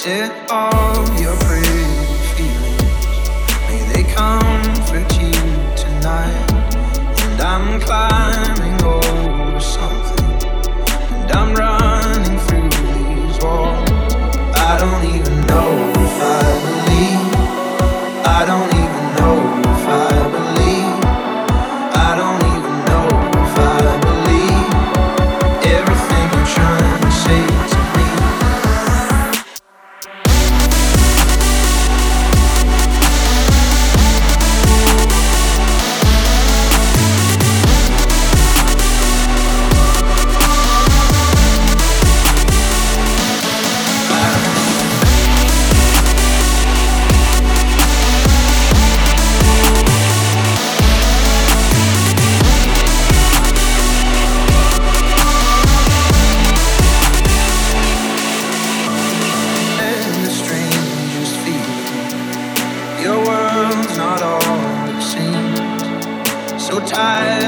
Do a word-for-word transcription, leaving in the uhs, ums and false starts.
Sit all your pretty feelings, may they comfort you tonight. And I'm climbing over something, and I'm running through these walls. I don't even know if I believe. I don't even know if I believe. I don't even know if I believe everything you're trying to say to me. And the strangest feeling, your world's not all it seems. So tired